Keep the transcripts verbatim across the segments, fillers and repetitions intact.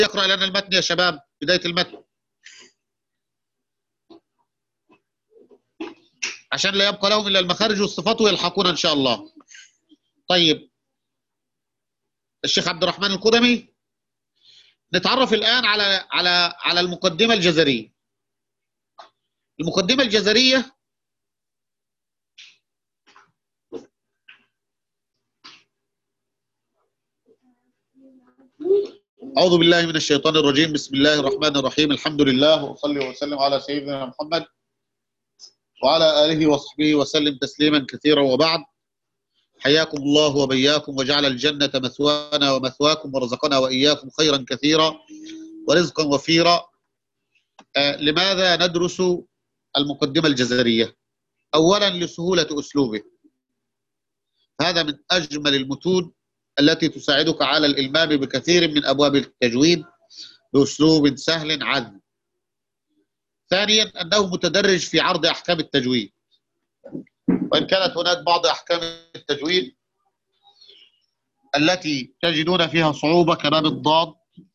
يقرأ لنا المتن يا شباب، بداية المتن، عشان لا يبقى لهم إلا المخارج والصفات ويلحقون إن شاء الله. طيب الشيخ عبد الرحمن القدمي. نتعرف الآن على على على المقدمة الجزرية. المقدمة الجزرية أعوذ بالله من الشيطان الرجيم. بسم الله الرحمن الرحيم. الحمد لله وصلي وسلم على سيدنا محمد وعلى آله وصحبه وسلم تسليما كثيرا، وبعد. حياكم الله وبياكم وجعل الجنة مثوانا ومثواكم ورزقنا وإياكم خيرا كثيرا ورزقا وفيرا. آه لماذا ندرس المقدمة الجزرية؟ أولا لسهولة أسلوبه، هذا من أجمل المتون التي تساعدك على الإلمام بكثير من أبواب التجويد بأسلوب سهل عذب. ثانيا أنه متدرج في عرض أحكام التجويد، وإن كانت هناك بعض أحكام التجويد التي تجدون فيها صعوبة كباب الضاد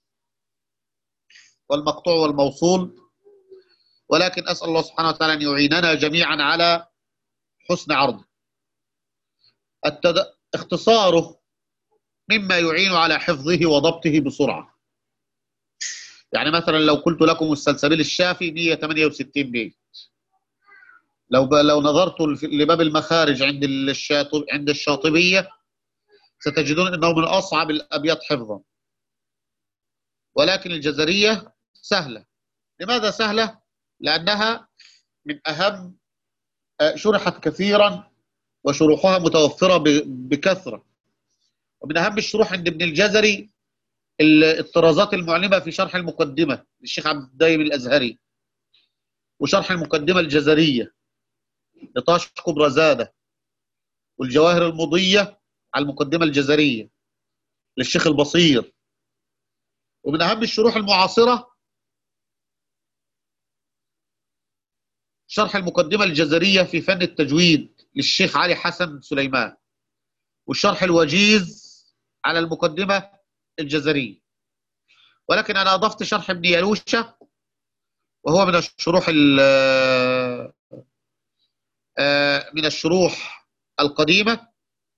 والمقطوع والموصول، ولكن أسأل الله سبحانه وتعالى أن يعيننا جميعا على حسن عرضه. التد... اختصاره مما يعين على حفظه وضبطه بسرعة. يعني مثلا لو قلت لكم السلسبيل الشافي مئة وثمانية وستين بيت، لو ب... لو نظرت لباب المخارج عند الشاطب... عند الشاطبية ستجدون أنه من أصعب الأبيات حفظا، ولكن الجزرية سهلة. لماذا سهلة؟ لأنها من أهم، شرحت كثيرا وشروحها متوفرة بكثرة، ومن أهم الشروح عند ابن الجزري الطرازات المعلمة في شرح المقدمة للشيخ عبد الدايم الأزهري، وشرح المقدمة الجزرية لطاش كبرى زادة، والجواهر المضية على المقدمة الجزرية للشيخ البصير. ومن أهم الشروح المعاصرة شرح المقدمة الجزرية في فن التجويد للشيخ علي حسن سليمان، والشرح الوجيز على المقدمة الجزرية. ولكن أنا أضفت شرح ابن يلوشة، وهو من الشروح من الشروح القديمة.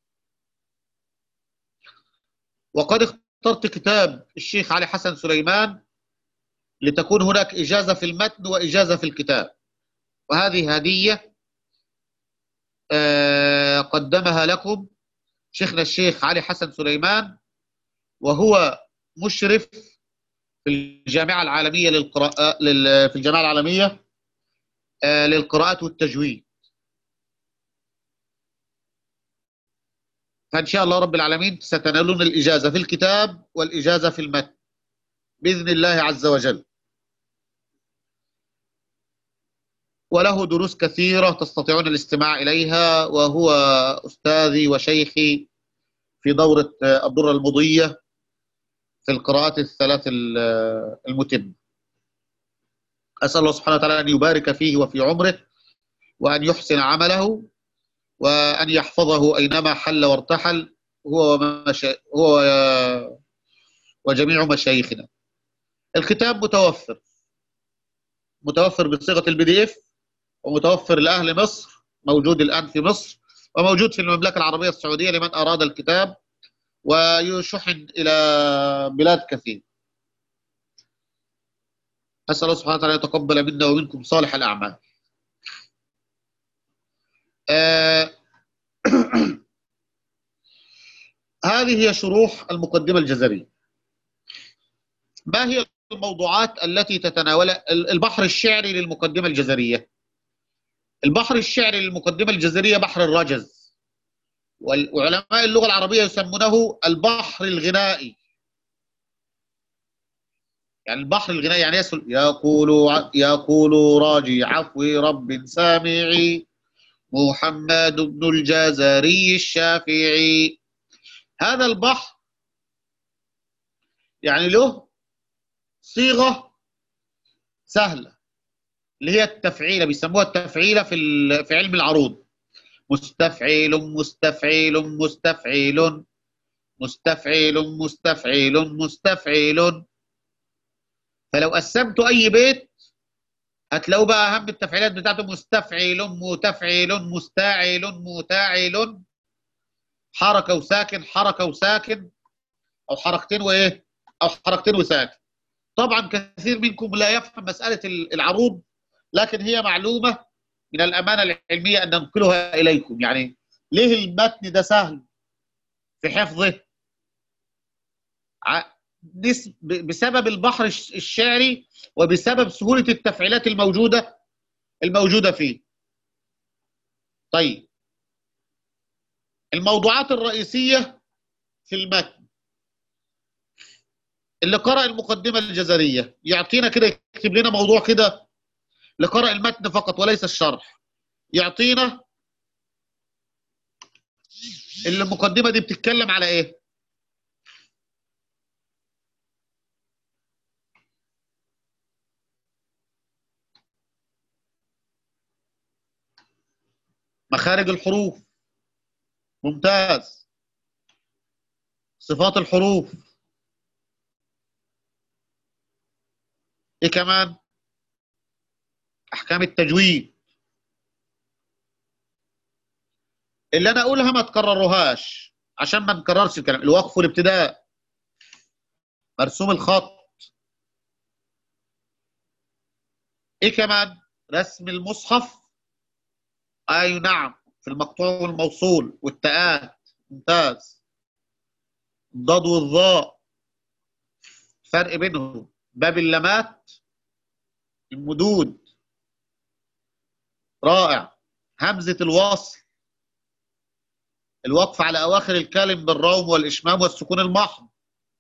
وقد اخترت كتاب الشيخ علي حسن سليمان لتكون هناك إجازة في المتن وإجازة في الكتاب، وهذه هدية قدمها لكم شيخنا الشيخ علي حسن سليمان، وهو مشرف في الجامعة العالمية للقراءة في الجامعة العالمية للقراءات والتجويد. فإن شاء الله رب العالمين ستنالون الإجازة في الكتاب والإجازة في المتن بإذن الله عز وجل. وله دروس كثيرة تستطيعون الاستماع إليها، وهو أستاذي وشيخي في دورة الدرة المضية في القراءات الثلاث المتم. أسأل الله سبحانه وتعالى أن يبارك فيه وفي عمره، وأن يحسن عمله، وأن يحفظه أينما حل وارتحل، هو ومشا... هو وجميع مشايخنا. الكتاب متوفر متوفر بصيغة البي دي اف، ومتوفر لأهل مصر، موجود الآن في مصر، وموجود في المملكة العربية السعودية لمن أراد الكتاب، ويشحن إلى بلاد كثير. أسأل الله سبحانه وتعالى يتقبل منا ومنكم صالح الأعمال. آه هذه هي شروح المقدمة الجزرية. ما هي الموضوعات التي تتناول البحر الشعري للمقدمة الجزرية؟ البحر الشعري للمقدمة الجزرية بحر الرجز، وعلماء اللغة العربية يسمونه البحر الغنائي. يعني البحر الغنائي يعني يقول يقول راجي عفو رب سامعي محمد بن الجزري الشافعي. هذا البحر يعني له صيغة سهلة اللي هي التفعيلة، بيسموها التفعيلة في في علم العروض. مستفعيل مستفعيل مستفعيل مستفعيل مستفعيل مستفعيل. فلو قسمتوا أي بيت هتلاقوا بقى أهم التفعيلات بتاعته مستفعل متفعل مستاعل متاعل، حركة وساكن حركة وساكن، أو حركتين وإيه؟ أو حركتين وساكن. طبعا كثير منكم لا يفهم مسألة العروض، لكن هي معلومة من الأمانة العلمية أن ننقلها إليكم. يعني ليه المتن ده سهل في حفظه؟ بسبب البحر الشعري وبسبب سهولة التفعيلات الموجودة الموجودة فيه. طيب، الموضوعات الرئيسية في المتن، اللي قرأ المقدمة الجزرية يعطينا كده، يكتب لنا موضوع كده لقرأ المتن فقط وليس الشرح، يعطينا المقدمة دي بتتكلم على ايه. مخارج الحروف، ممتاز. صفات الحروف، ايه كمان؟ احكام التجويد. اللي انا اقولها ما تكرروهاش عشان ما نكررش الكلام. الوقف والابتداء، مرسوم الخط، ايه كمان؟ رسم المصحف، اي نعم، في المقطوع والموصول والتاءات، ممتاز. الضاد والظاء، فرق بينهم، باب اللمات، المدود، رائع. همزة الوصل، الوقف على أواخر الكلم بالروم والإشمام والسكون المحض.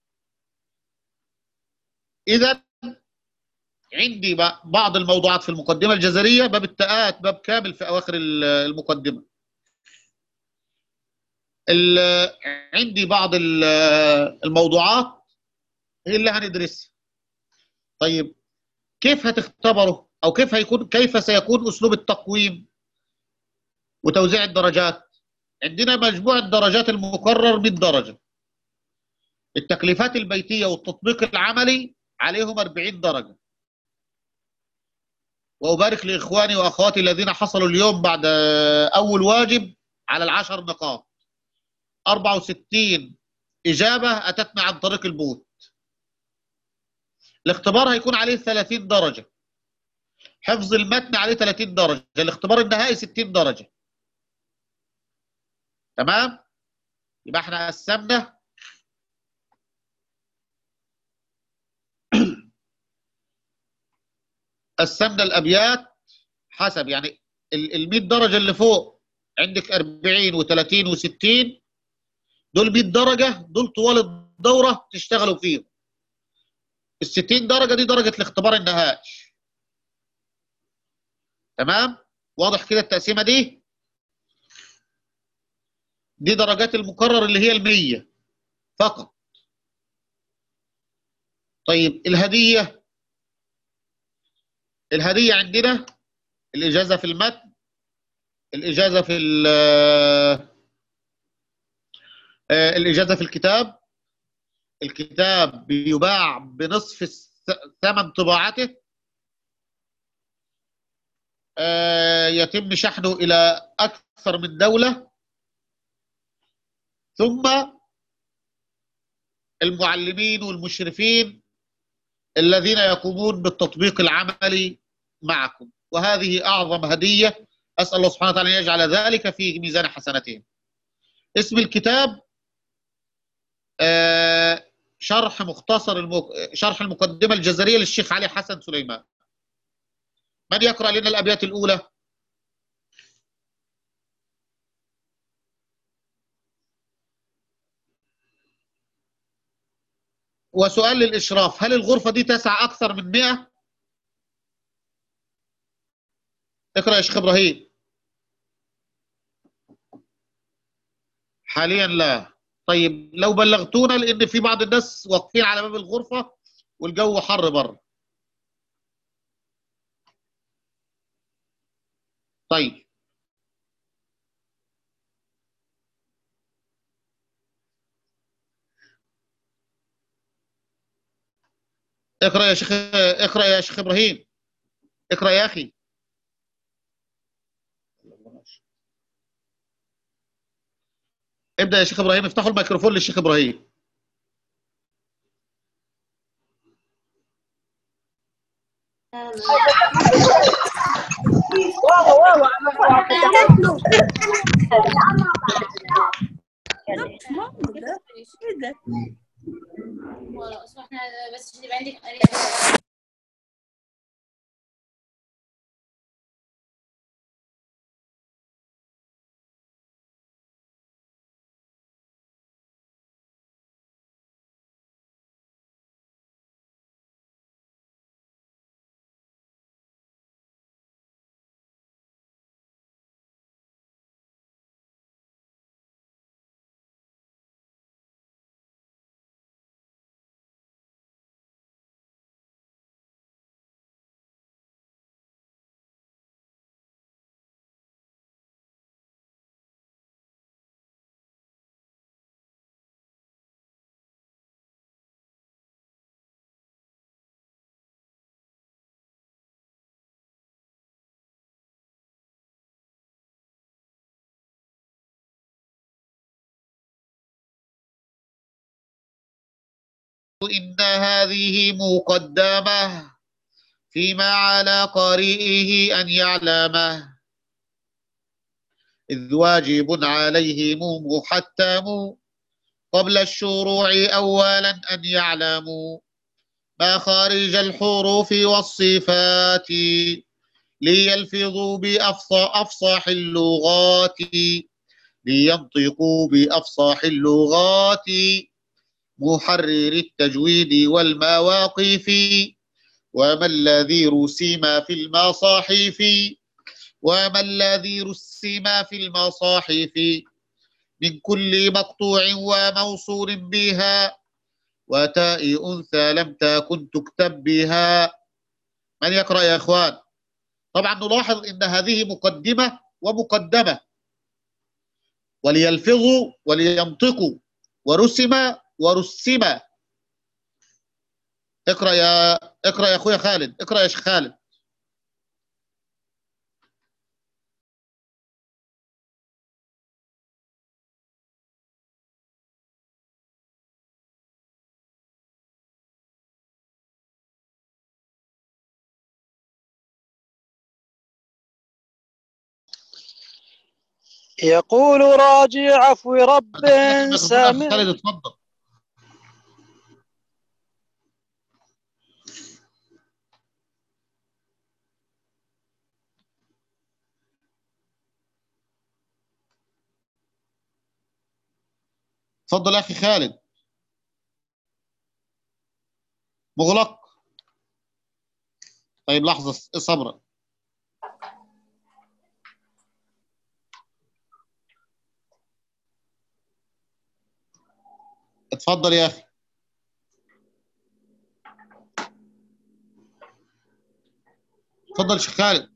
إذا عندي بعض الموضوعات في المقدمة الجزرية، باب التاءات باب كامل في أواخر المقدمة. عندي بعض الموضوعات هي اللي هندرسها. طيب، كيف هتختبره، أو كيف هيكون كيف سيكون أسلوب التقويم وتوزيع الدرجات؟ عندنا مجموع الدرجات المقرر مئة درجة. التكليفات البيتية والتطبيق العملي عليهم أربعين درجة. وأبارك لإخواني وأخواتي الذين حصلوا اليوم بعد أول واجب على العشر نقاط. أربعة وستين إجابة أتتنا عن طريق البوت. الاختبار هيكون عليه ثلاثين درجة. حفظ المتن عليه ثلاثين درجة. الاختبار النهائي ستين درجة. تمام؟ يبقى احنا قسمنا قسمنا الأبيات حسب، يعني ال مئة درجة اللي فوق عندك أربعين و30 و60، دول مئة درجة، دول طوال الدورة تشتغلوا فيهم. ال ستين درجة دي درجة الاختبار النهائي. تمام؟ واضح كده التقسيمة دي؟ دي درجات المقرر اللي هي المية فقط. طيب، الهدية الهدية عندنا الإجازة في المتن، الإجازة في الإجازة في الكتاب. الكتاب بيباع بنصف ثمن طباعته، يتم شحنه إلى أكثر من دولة. ثم المعلمين والمشرفين الذين يقومون بالتطبيق العملي معكم، وهذه أعظم هدية. أسأل الله سبحانه وتعالى أن يجعل ذلك في ميزان حسناتهم. اسم الكتاب شرح مختصر المك... شرح المقدمة الجزرية للشيخ علي حسن سليمان. من يقرأ لنا الأبيات الأولى؟ وسؤال للإشراف، هل الغرفة دي تسع أكثر من مئة؟ اقرأ يا شيخ إبراهيم. حاليا لا. طيب، لو بلغتونا، لأن في بعض الناس واقفين على باب الغرفة والجو حر بره. طيب، اقرأ يا شيخ، اقرأ يا شيخ إبراهيم، اقرأ يا أخي. ابدأ يا شيخ إبراهيم، افتحوا الميكروفون للشيخ إبراهيم. إن هذه مقدمة فيما على قارئه أن يعلمه، إذ واجب عليهم محتم قبل الشروع أولا أن يعلموا مخارج الحروف والصفات، ليلفظوا بأفصح اللغات، لينطقوا بأفصح اللغات، محرر التجويد والمواقف، وما الذي رسم في المصاحف، وما الذي رسم في المصاحف، من كل مقطوع وموصول بها، وتاء أنثى لم تكن تكتب بها. من يقرأ يا إخوان؟ طبعا نلاحظ أن هذه مقدمة ومقدمة، وليلفظوا ولينطقوا، ورسم ورسم. اقرأ يا اقرأ يا أخويا خالد، اقرأ يا شيخ خالد. يقول راجي عفو رب سامع. خالد اتفضل. اتفضل يا أخي خالد. مغلق. طيب لحظة صبرا. اتفضل يا أخي. اتفضل شيخ خالد.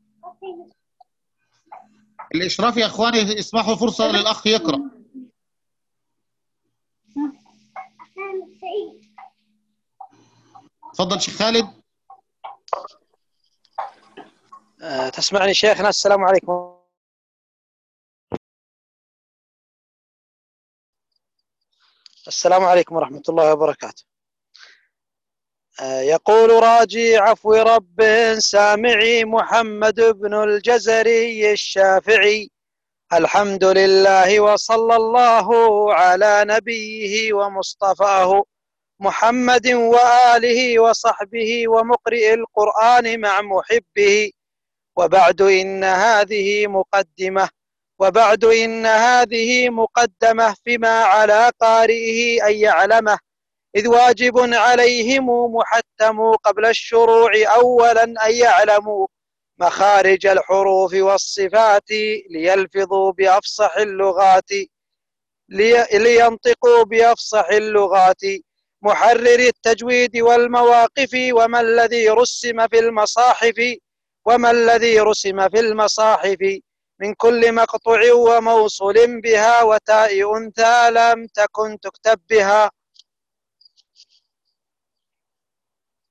الإشراف يا إخواني اسمحوا فرصة للأخ يقرأ. اتفضل شيخ خالد. أه تسمعني شيخنا؟ السلام عليكم. السلام عليكم ورحمة الله وبركاته. أه يقول راجي عفو رب سامعي محمد بن الجزري الشافعي، الحمد لله وصلى الله على نبيه ومصطفاه محمد وآله وصحبه ومقرئ القرآن مع محبه، وبعد إن هذه مقدمة وبعد إن هذه مقدمة فيما على قارئه أن يعلمه، إذ واجب عليهم محتم قبل الشروع أولا أن يعلموا مخارج الحروف والصفات، ليلفظوا بأفصح اللغات لي لينطقوا بأفصح اللغات، محرر التجويد والمواقف، وما الذي رسم في المصاحف وما الذي رسم في المصاحف من كل مقطوع وموصول بها، وتاء أنثى لم تكن تكتب بها.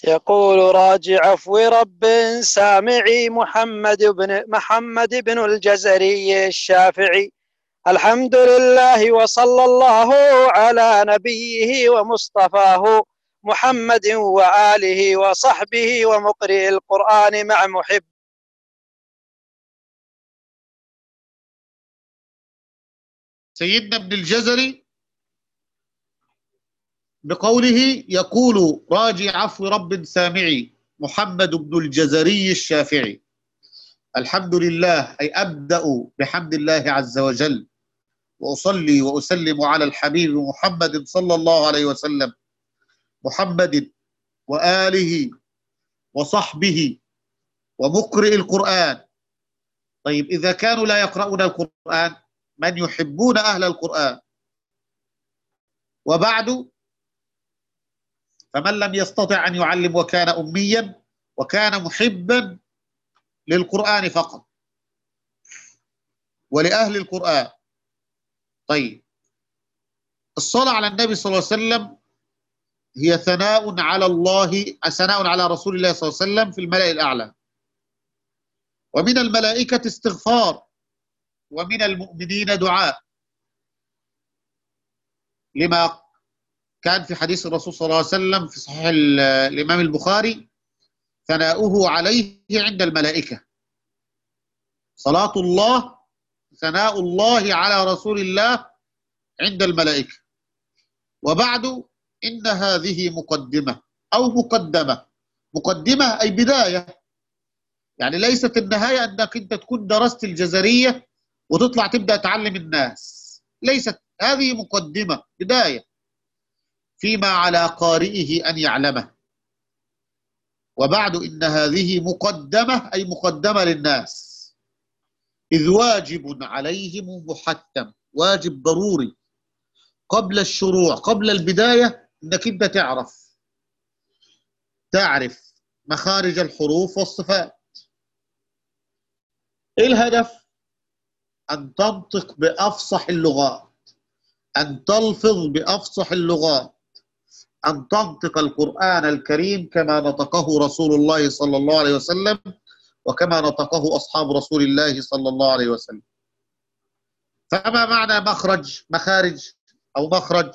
يقول راجع عفو رب سامعي محمد بن محمد بن الجزري الشافعي. الحمد لله وصلى الله على نبيه ومصطفاه محمد وآله وصحبه ومقرئ القرآن مع محب. سيدنا ابن الجزري بقوله يقول راجي عفو رب سامعي محمد بن الجزري الشافعي. الحمد لله أي أبدأ بحمد الله عز وجل، وأصلي وأسلم على الحبيب محمد صلى الله عليه وسلم، محمد وآله وصحبه ومقرئ القرآن. طيب إذا كانوا لا يقرؤون القرآن، من يحبون أهل القرآن؟ وبعد، فمن لم يستطع أن يعلم وكان أميا وكان محبا للقرآن فقط ولأهل القرآن. طيب، الصلاة على النبي صلى الله عليه وسلم هي ثناء على الله، ثناء على رسول الله صلى الله عليه وسلم في الملأ الأعلى، ومن الملائكة استغفار، ومن المؤمنين دعاء، لما كان في حديث الرسول صلى الله عليه وسلم في صحيح الإمام البخاري: ثناؤه عليه عند الملائكة. صلاة الله، ثناء الله على رسول الله عند الملائكة. وبعد، إن هذه مقدمة أو مقدمة. مقدمة أي بداية، يعني ليست النهاية أنك أنت تكون درست الجزرية وتطلع تبدأ تعلم الناس، ليست هذه مقدمة، بداية فيما على قارئه أن يعلمه. وبعد، إن هذه مقدمة أي مقدمة للناس، إذ واجب عليهم محتم، واجب ضروري قبل الشروع، قبل البداية، إنك أنت تعرف تعرف مخارج الحروف والصفات. إيه الهدف؟ أن تنطق بأفصح اللغات، أن تلفظ بأفصح اللغات، أن تنطق القرآن الكريم كما نطقه رسول الله صلى الله عليه وسلم، وكما نطقه أصحاب رسول الله صلى الله عليه وسلم. فما معنى مخرج، مخارج أو مخرج؟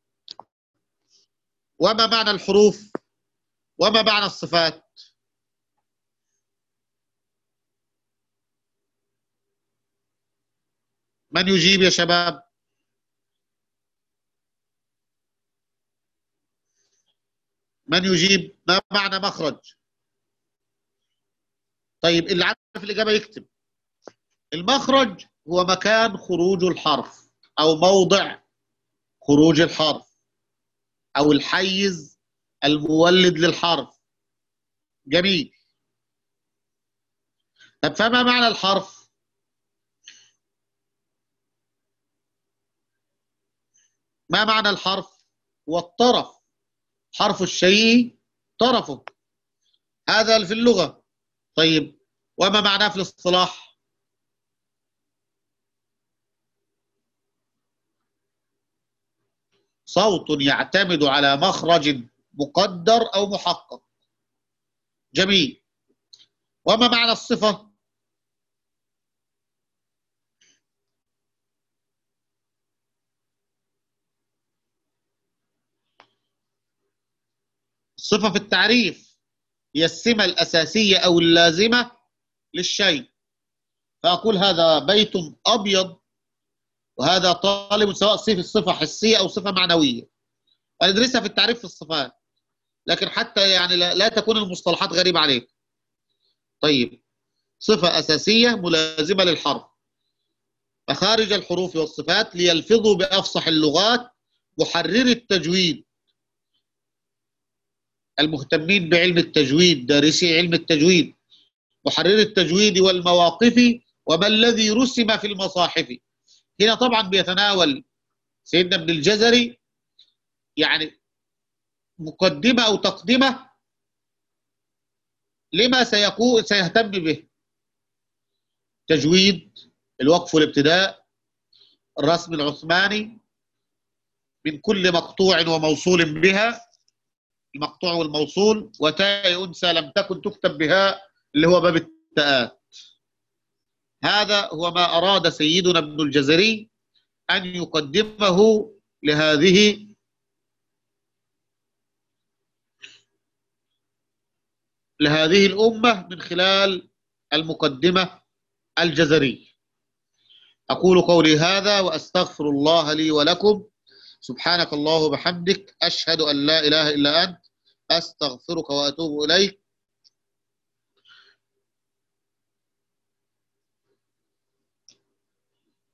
وما معنى الحروف؟ وما معنى الصفات؟ من يجيب يا شباب؟ من يجيب؟ ما معنى مخرج؟ طيب، اللي عارف الإجابة يكتب. المخرج هو مكان خروج الحرف، أو موضع خروج الحرف، أو الحيز المولد للحرف. جميل. طب فما معنى الحرف؟ ما معنى الحرف؟ هو الطرف، حرف الشيء طرفه، هذا في اللغة. طيب، وما معناه في الاصطلاح؟ صوت يعتمد على مخرج مقدر أو محقق. جميل. وما معنى الصفة؟ الصفة في التعريف هي السمة الأساسية أو اللازمة للشيء. فأقول هذا بيت أبيض، وهذا طالب، سواء صفة حسية أو صفة معنوية. وندرسها في التعريف في الصفات، لكن حتى يعني لا, لا تكون المصطلحات غريبة عليك. طيب، صفة أساسية ملازمة للحرف. مخارج الحروف والصفات ليلفظوا بأفصح اللغات محرر التجويد. المهتمين بعلم التجويد، دارسي علم التجويد، محرر التجويد والمواقف، وما الذي رسم في المصاحف. هنا طبعا بيتناول سيدنا ابن الجزري يعني مقدمة أو تقدمة لما سيكون سيهتم به: تجويد، الوقف والابتداء، الرسم العثماني من كل مقطوع وموصول بها، المقطوع والموصول، وتاء أنثى لم تكن تكتب بها اللي هو باب التاءات. هذا هو ما أراد سيدنا ابن الجزري أن يقدمه لهذه لهذه الأمة من خلال المقدمة الجزرية. أقول قولي هذا وأستغفر الله لي ولكم. سبحانك الله وبحمدك، أشهد أن لا إله إلا أنت، أستغفرك وأتوب إليك.